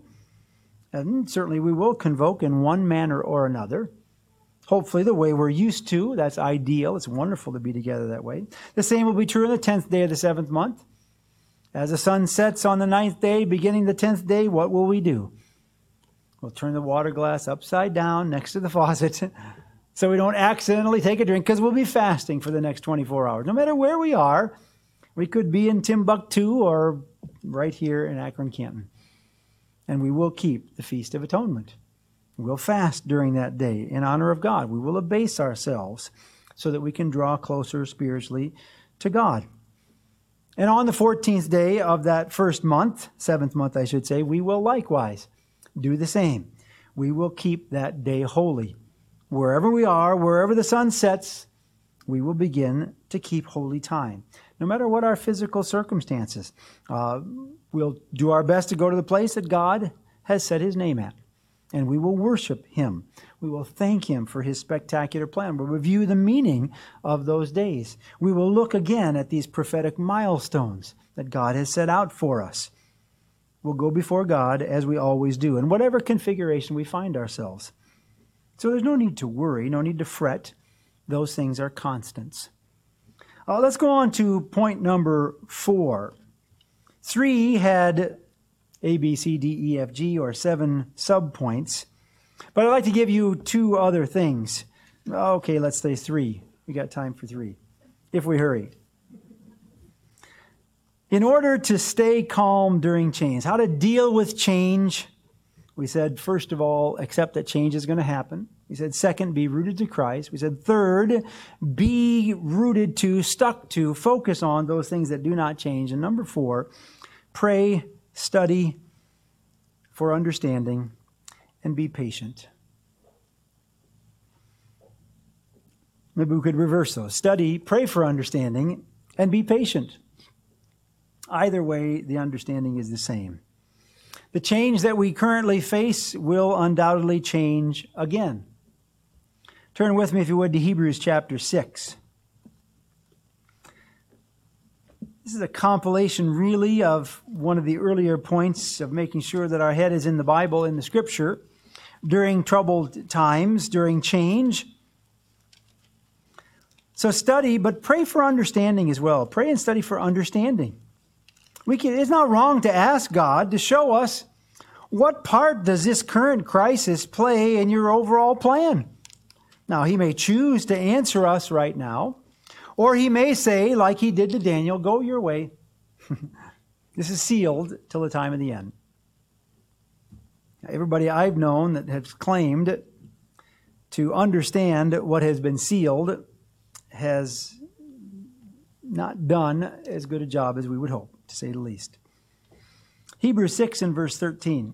and certainly we will convoke in one manner or another. Hopefully the way we're used to, that's ideal. It's wonderful to be together that way. The same will be true on the tenth day of the seventh month. As the sun sets on the ninth day, beginning the tenth day, what will we do? We'll turn the water glass upside down next to the faucet so we don't accidentally take a drink because we'll be fasting for the next twenty-four hours. No matter where we are, we could be in Timbuktu or right here in Akron-Canton. And we will keep the Feast of Atonement. We'll fast during that day in honor of God. We will abase ourselves so that we can draw closer spiritually to God. And on the fourteenth day of that first month, seventh month I should say, we will likewise do the same. We will keep that day holy. Wherever we are, wherever the sun sets, we will begin to keep holy time. No matter what our physical circumstances, uh, we'll do our best to go to the place that God has set His name at. And we will worship Him. We will thank Him for His spectacular plan. We'll review the meaning of those days. We will look again at these prophetic milestones that God has set out for us. We'll go before God as we always do, in whatever configuration we find ourselves. So there's no need to worry, no need to fret. Those things are constants. Uh, let's go on to point number four. Three had A, B, C, D, E, F, G, or seven subpoints. But I'd like to give you two other things. Okay, let's say three. We got time for three, if we hurry. In order to stay calm during change, how to deal with change, we said, first of all, accept that change is going to happen. We said, second, be rooted to Christ. We said, third, be rooted to, stuck to, focus on those things that do not change. And number four, pray, study for understanding, and be patient. Maybe we could reverse those. Study, pray for understanding, and be patient. Either way, the understanding is the same. The change that we currently face will undoubtedly change again. Turn with me, if you would, to Hebrews chapter six. This is a compilation, really, of one of the earlier points of making sure that our head is in the Bible, in the Scripture, during troubled times, during change. So study, but pray for understanding as well. Pray and study for understanding. We can, it's not wrong to ask God to show us, what part does this current crisis play in your overall plan? Now, He may choose to answer us right now, or He may say, like He did to Daniel, go your way. This is sealed till the time of the end. Everybody I've known that has claimed to understand what has been sealed has not done as good a job as we would hope, to say the least. Hebrews six and verse thirteen.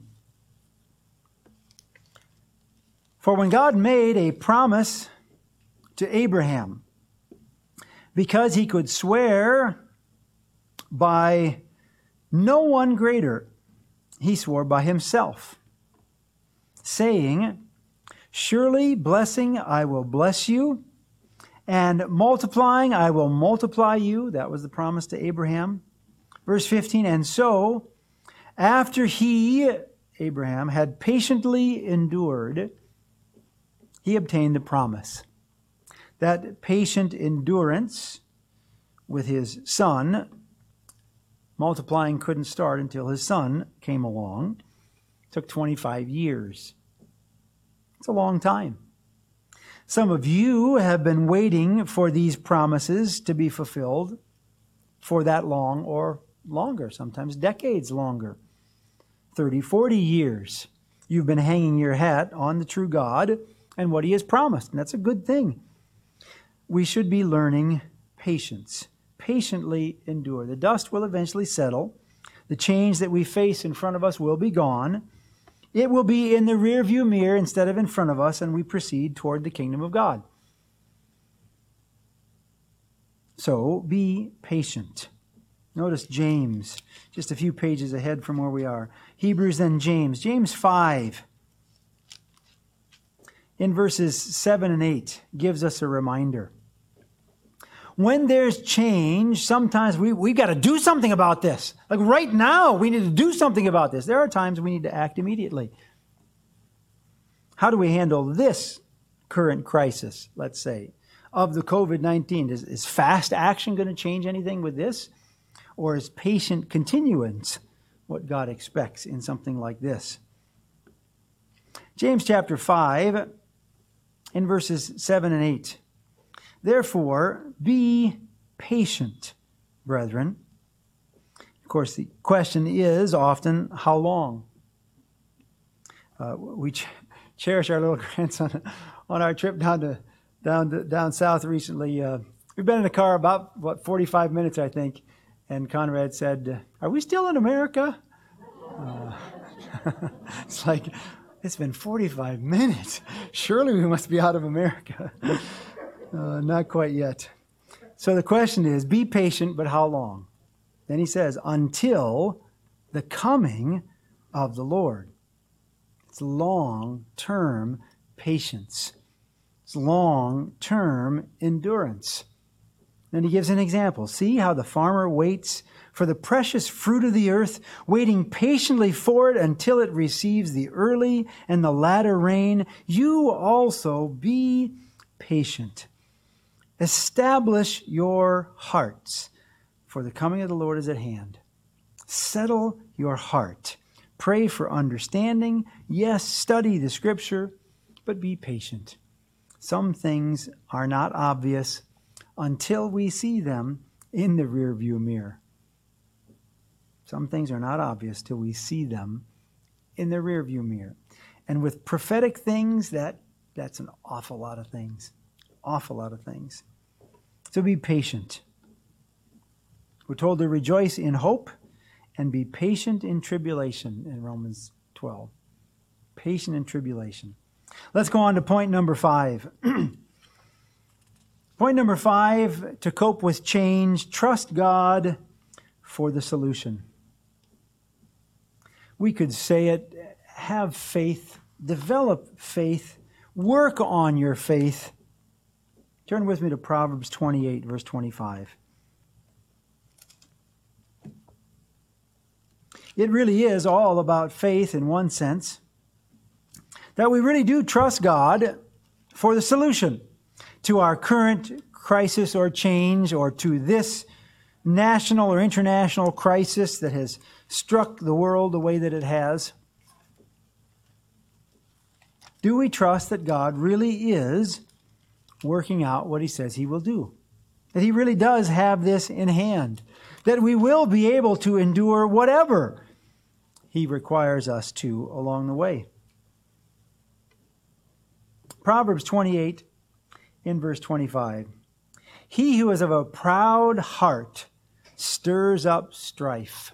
For when God made a promise to Abraham, because He could swear by no one greater, He swore by Himself, saying, surely blessing I will bless you, And multiplying, I will multiply you. That was the promise to Abraham. Verse fifteen, and so, after he, Abraham, had patiently endured, he obtained the promise. That patient endurance with his son, multiplying couldn't start until his son came along. It took twenty-five years. It's a long time. Some of you have been waiting for these promises to be fulfilled for that long or longer, sometimes decades longer. thirty, forty years. You've been hanging your hat on the true God and what he has promised, and that's a good thing. We should be learning patience. Patiently endure. The dust will eventually settle. The change that we face in front of us will be gone. It will be in the rearview mirror instead of in front of us, and we proceed toward the kingdom of God. So be patient. Notice James, just a few pages ahead from where we are. Hebrews, then James. James five, in verses seven and eight, gives us a reminder. When there's change, sometimes we, we've got to do something about this. Like right now, we need to do something about this. There are times we need to act immediately. How do we handle this current crisis, let's say, of the covid nineteen? Is, is fast action going to change anything with this? Or is patient continuance what God expects in something like this? James chapter five, in verses seven and eight. Therefore, be patient, brethren. Of course, the question is often, how long? Uh, we ch- cherish our little grandson on our trip down to down to, down south recently. Uh, we've been in a car about, what, forty-five minutes, I think. And Conrad said, are we still in America? Uh, it's like, it's been forty-five minutes. Surely we must be out of America. Uh, not quite yet. So the question is, be patient, but how long? Then he says, until the coming of the Lord. It's long-term patience. It's long-term endurance. Then he gives an example. See how the farmer waits for the precious fruit of the earth, waiting patiently for it until it receives the early and the latter rain. You also be patient. Establish your hearts, for the coming of the Lord is at hand. Settle your heart. Pray for understanding. Yes, study the Scripture, but be patient. Some things are not obvious until we see them in the rearview mirror. Some things are not obvious till we see them in the rearview mirror. And with prophetic things, that, that's an awful lot of things. Awful lot of things. So be patient. We're told to rejoice in hope and be patient in tribulation in Romans twelve. Patient in tribulation. Let's go on to point number five. Point number five, to cope with change, trust God for the solution. We could say it, have faith, develop faith, work on your faith. Turn with me to Proverbs twenty-eight, verse twenty-five. It really is all about faith in one sense, that we really do trust God for the solution to our current crisis or change, or to this national or international crisis that has struck the world the way that it has. Do we trust that God really is working out what he says he will do? That he really does have this in hand? That we will be able to endure whatever he requires us to along the way? Proverbs twenty-eight, in verse twenty-five. He who is of a proud heart stirs up strife.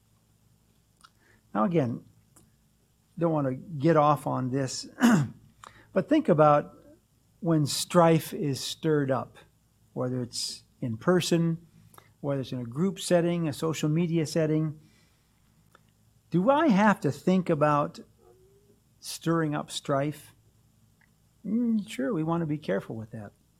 Now again, don't want to get off on this, but think about when strife is stirred up, whether it's in person, whether it's in a group setting, a social media setting. Do I have to think about stirring up strife? Mm, sure, we want to be careful with that.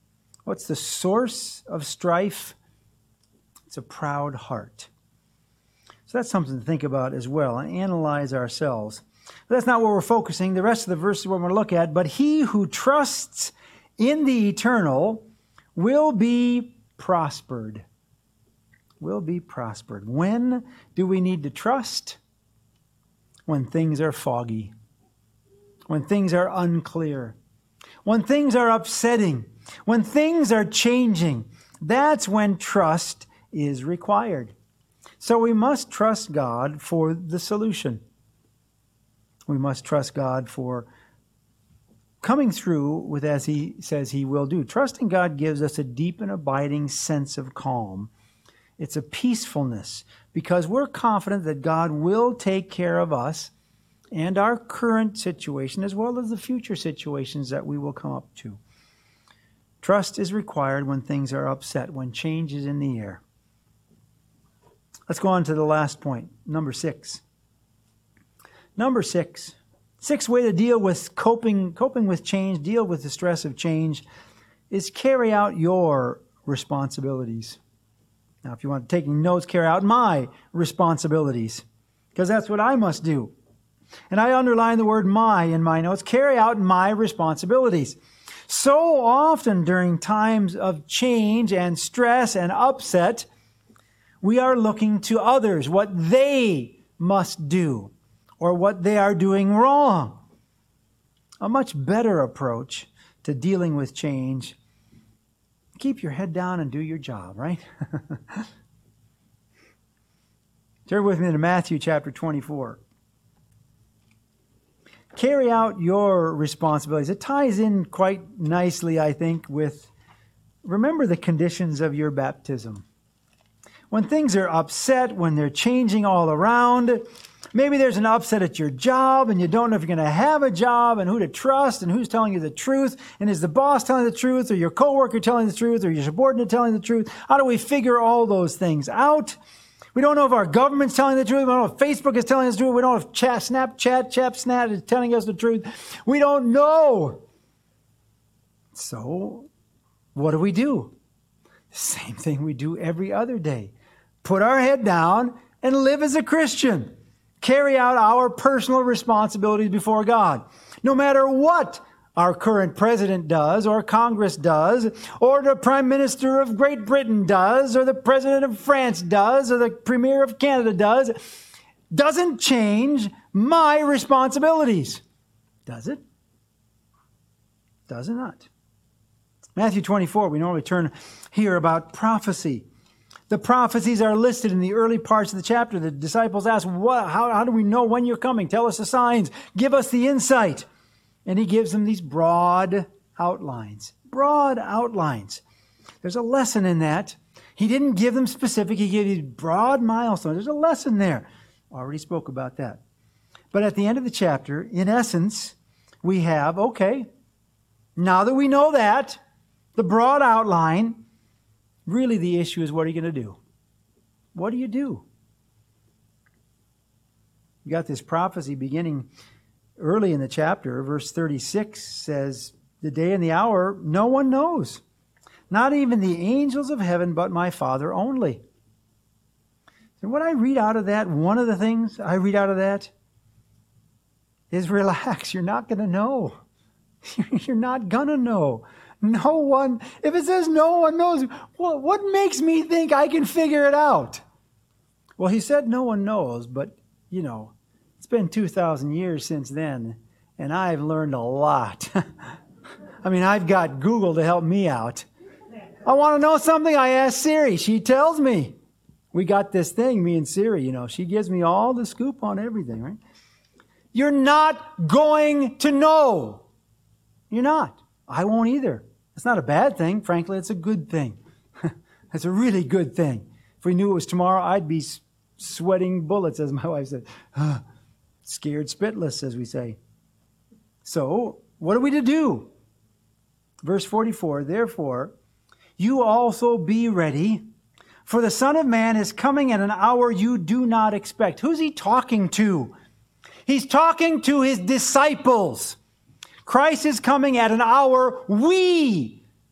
What's the source of strife? It's a proud heart. So that's something to think about as well and analyze ourselves. But that's not where we're focusing. The rest of the verse is what we're going to look at. But he who trusts in the eternal will be prospered. Will be prospered. When do we need to trust? When things are foggy. When things are unclear. When things are upsetting. When things are changing. That's when trust is required. So we must trust God for the solution. We must trust God for coming through with as He says He will do. Trusting God gives us a deep and abiding sense of calm. It's a peacefulness because we're confident that God will take care of us and our current situation as well as the future situations that we will come up to. Trust is required when things are upset, when change is in the air. Let's go on to the last point, number six. Number six. Sixth way to deal with coping, coping with change, deal with the stress of change, is carry out your responsibilities. Now, if you want taking notes, carry out my responsibilities, because that's what I must do. And I underline the word my in my notes. Carry out my responsibilities. So often during times of change and stress and upset, we are looking to others, what they must do, or what they are doing wrong. A much better approach to dealing with change. Keep your head down and do your job, right? Turn with me to Matthew chapter twenty-four. Carry out your responsibilities. It ties in quite nicely, I think, with remember the conditions of your baptism. When things are upset, when they're changing all around, maybe there's an upset at your job and you don't know if you're going to have a job and who to trust and who's telling you the truth. And is the boss telling the truth or your coworker telling the truth or your subordinate telling the truth? How do we figure all those things out? We don't know if our government's telling the truth. We don't know if Facebook is telling us the truth. We don't know if chat, Snapchat, ChapSnap is telling us the truth. We don't know. So, what do we do? The same thing we do every other day. Put our head down and live as a Christian. Carry out our personal responsibilities before God. No matter what our current president does, or Congress does, or the Prime Minister of Great Britain does, or the President of France does, or the Premier of Canada does, doesn't change my responsibilities. Does it? Does it not? Matthew twenty-four, we normally turn here about prophecy. The prophecies are listed in the early parts of the chapter. The disciples ask, what, how, how do we know when you're coming? Tell us the signs. Give us the insight. And he gives them these broad outlines. Broad outlines. There's a lesson in that. He didn't give them specific. He gave these broad milestones. There's a lesson there. Already spoke about that. But at the end of the chapter, in essence, we have, okay, now that we know that, the broad outline, really the issue is what are you going to do? What do you do? You got this prophecy beginning early in the chapter. Verse thirty-six says, the day and the hour no one knows. Not even the angels of heaven, but my Father only. And what I read out of that, one of the things I read out of that is relax. You're not going to know. You're not going to know. No one, if it says no one knows, well, what makes me think I can figure it out? Well, he said no one knows, but, you know, it's been two thousand years since then, and I've learned a lot. I mean, I've got Google to help me out. I want to know something, I ask Siri. She tells me. We got this thing, me and Siri, you know. She gives me all the scoop on everything, right? You're not going to know. You're not. I won't either. It's not a bad thing. Frankly, it's a good thing. It's a really good thing. If we knew it was tomorrow, I'd be sweating bullets, as my wife said. Scared spitless, as we say. So, what are we to do? Verse forty-four, therefore, you also be ready, for the Son of Man is coming at an hour you do not expect. Who's he talking to? He's talking to his disciples. Christ is coming at an hour we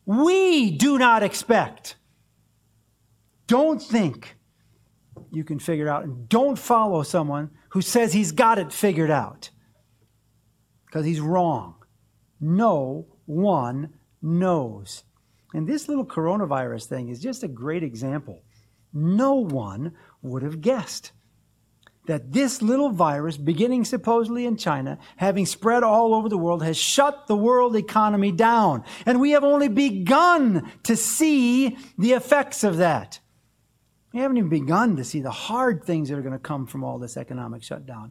we do not expect. Don't think you can figure it out, and don't follow someone who says he's got it figured out, because he's wrong. No one knows. And this little coronavirus thing is just a great example. No one would have guessed that this little virus, beginning supposedly in China, having spread all over the world, has shut the world economy down. And we have only begun to see the effects of that. We haven't even begun to see the hard things that are going to come from all this economic shutdown.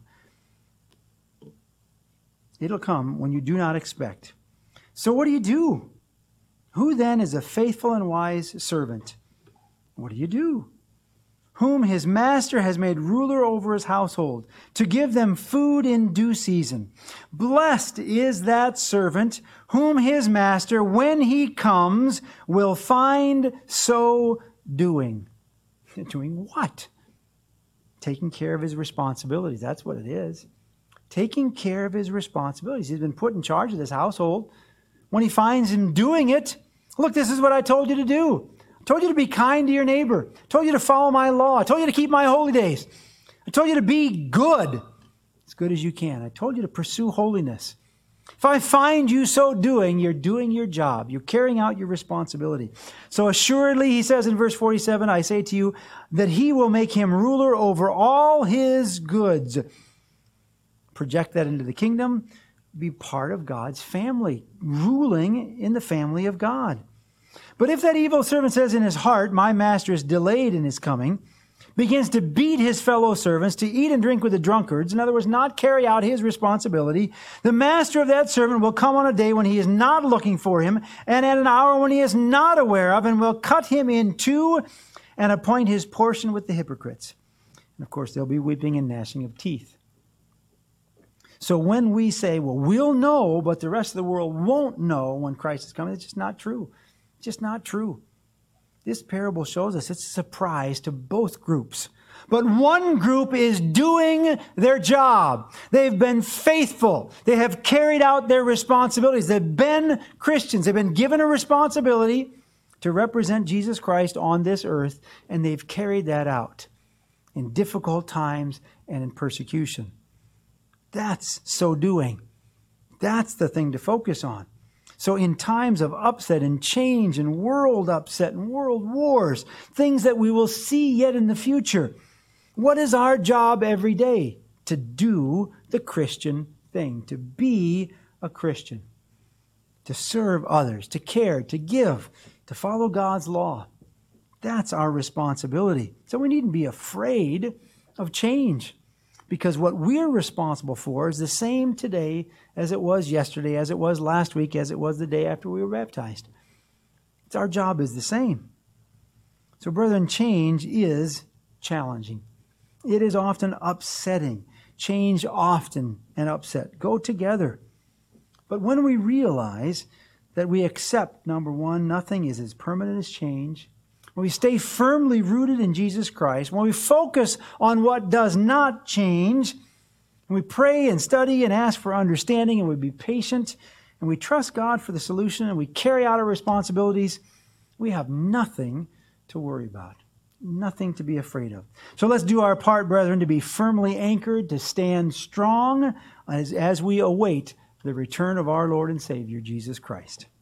It'll come when you do not expect. So what do you do? Who then is a faithful and wise servant? What do you do? Whom his master has made ruler over his household, to give them food in due season. Blessed is that servant whom his master, when he comes, will find so doing. Doing what? Taking care of his responsibilities. That's what it is. Taking care of his responsibilities. He's been put in charge of this household. When he finds him doing it, look, this is what I told you to do. I told you to be kind to your neighbor. I told you to follow my law. I told you to keep my holy days. I told you to be good, as good as you can. I told you to pursue holiness. If I find you so doing, you're doing your job. You're carrying out your responsibility. So assuredly, he says in verse forty-seven, I say to you that he will make him ruler over all his goods. Project that into the kingdom. Be part of God's family, ruling in the family of God. But if that evil servant says in his heart, my master is delayed in his coming, begins to beat his fellow servants, to eat and drink with the drunkards, in other words, not carry out his responsibility, the master of that servant will come on a day when he is not looking for him, and at an hour when he is not aware of, and will cut him in two and appoint his portion with the hypocrites. And of course, there'll be weeping and gnashing of teeth. So when we say, well, we'll know, but the rest of the world won't know when Christ is coming, it's just not true. It's just not true. This parable shows us it's a surprise to both groups. But one group is doing their job. They've been faithful. They have carried out their responsibilities. They've been Christians. They've been given a responsibility to represent Jesus Christ on this earth, and they've carried that out in difficult times and in persecution. That's so doing. That's the thing to focus on. So in times of upset and change and world upset and world wars, things that we will see yet in the future, what is our job every day? To do the Christian thing, to be a Christian, to serve others, to care, to give, to follow God's law. That's our responsibility. So we needn't be afraid of change, because what we're responsible for is the same today as it was yesterday, as it was last week, as it was the day after we were baptized. It's our job is the same. So, brethren, change is challenging. It is often upsetting. Change often and upset go together. But when we realize that we accept, number one, nothing is as permanent as change, when we stay firmly rooted in Jesus Christ, when we focus on what does not change, and we pray and study and ask for understanding, and we be patient, and we trust God for the solution, and we carry out our responsibilities, we have nothing to worry about, nothing to be afraid of. So let's do our part, brethren, to be firmly anchored, to stand strong as, as we await the return of our Lord and Savior, Jesus Christ.